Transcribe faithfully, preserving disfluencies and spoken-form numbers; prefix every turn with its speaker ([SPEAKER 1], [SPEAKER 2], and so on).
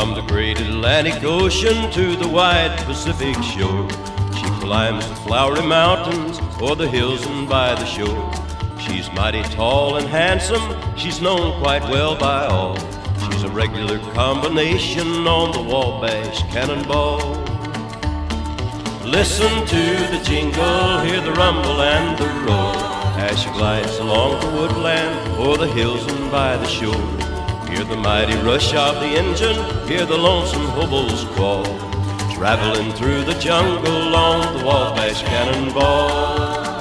[SPEAKER 1] From the great Atlantic Ocean to the wide Pacific shore, she climbs the flowery mountains or the hills and by the shore. She's mighty tall and handsome, she's known quite well by all. She's a regular combination on the Wabash Cannonball. Listen to the jingle, hear the rumble and the roar, as she glides along the woodland or the hills and by the shore. Hear the mighty rush of the engine, hear the lonesome hobo's call, traveling through the jungle on the Wabash Cannonball.